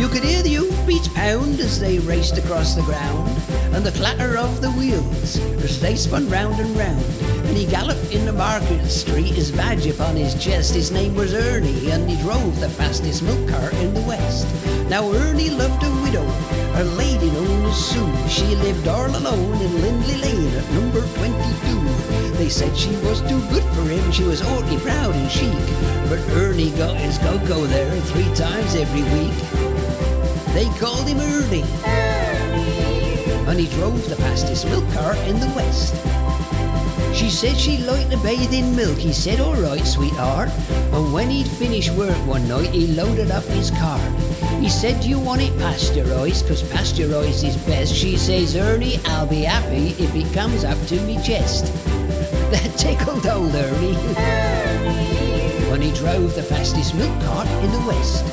You could hear the hoofbeats pound as they raced across the ground, and the clatter of the wheels as they spun round and round. And he galloped in the market street, his badge upon his chest. His name was Ernie, and he drove the fastest milk cart in the West. Now Ernie loved a widow, a lady known as Sue. She lived all alone in Lindley Lane at number 22. They said she was too good for him, she was haughty, proud and chic. But Ernie got his cocoa there 3 times every week. They called him Ernie, and he drove the fastest milk cart in the West. She said she liked to bathe in milk. He said, all right, sweetheart. And when he'd finished work one night, he loaded up his cart. He said, do you want it pasteurised? 'Cause pasteurised is best. She says, Ernie, I'll be happy if it comes up to me chest. That tickled old Ernie. When he drove the fastest milk cart in the West.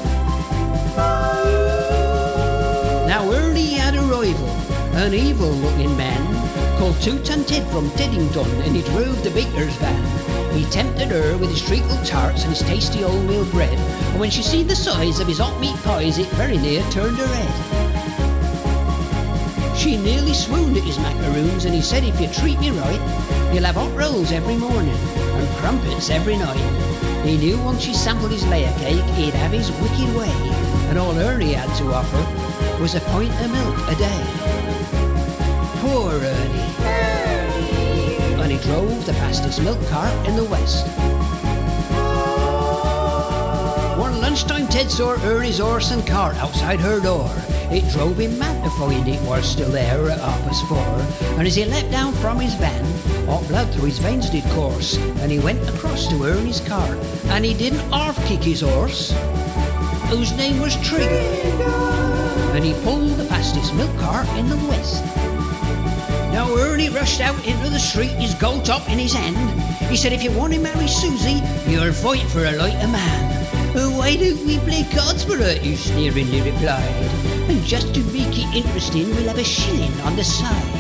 Now Ernie had a rival, an evil-looking man called Two-Ton Ted from Teddington, and he drove the baker's van. He tempted her with his treacle tarts and his tasty oatmeal bread, and when she seen the size of his hot meat pies, it very near turned her head. She nearly swooned at his macaroons, and he said, if you treat me right, you'll have hot rolls every morning and crumpets every night. He knew once she sampled his layer cake, he'd have his wicked way, and all Ernie had to offer was a pint of milk a day. Poor Ernie. And he drove the fastest milk cart in the West. One lunchtime Ted saw Ernie's horse and cart outside her door. It drove him mad to find it was still there at 4:30. And as he leapt down from his van, hot blood through his veins did course, and he went across to Ernie's cart, and he didn't half kick his horse, whose name was Trigger. And he pulled the fastest milk cart in the West. Now Ernie rushed out into the street, his gold top in his hand. He said, if you want to marry Susie, you'll fight for her like a man. Why don't we play cards for her, he sneeringly replied. And just to make it interesting, we'll have a shilling on the side.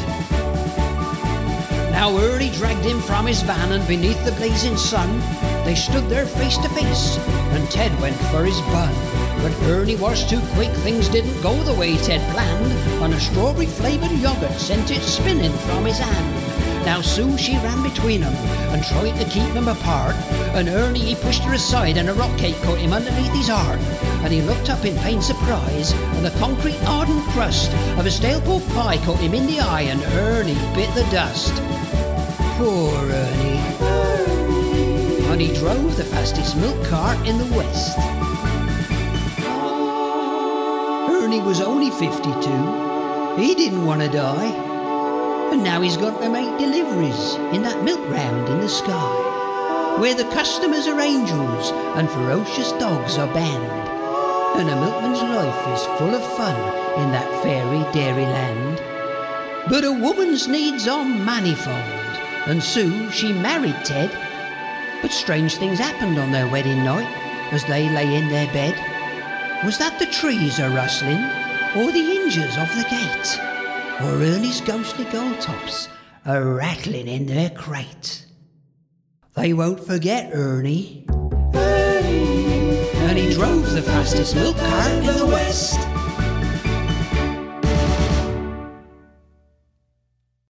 Now Ernie dragged him from his van, and beneath the blazing sun, they stood there face to face, and Ted went for his bun. But Ernie was too quick, things didn't go the way Ted planned, and a strawberry-flavoured yoghurt sent it spinning from his hand. Now Sue, she ran between them and tried to keep them apart, and Ernie, he pushed her aside, and a rock cake caught him underneath his heart. And he looked up in pained surprise, and the concrete hardened crust of a stale pork pie caught him in the eye, and Ernie bit the dust. Poor Ernie. And he drove the fastest milk cart in the West. Ernie was only 52. He didn't want to die. And now he's got to make deliveries in that milk round in the sky, where the customers are angels and ferocious dogs are banned. And a milkman's life is full of fun in that fairy dairy land. But a woman's needs are manifold, and Sue, she married Ted. But strange things happened on their wedding night as they lay in their bed. Was that the trees are rustling, or the hinges of the gate, or Ernie's ghostly gold tops are rattling in their crate? They won't forget Ernie. And he drove the fastest milk cart in the West.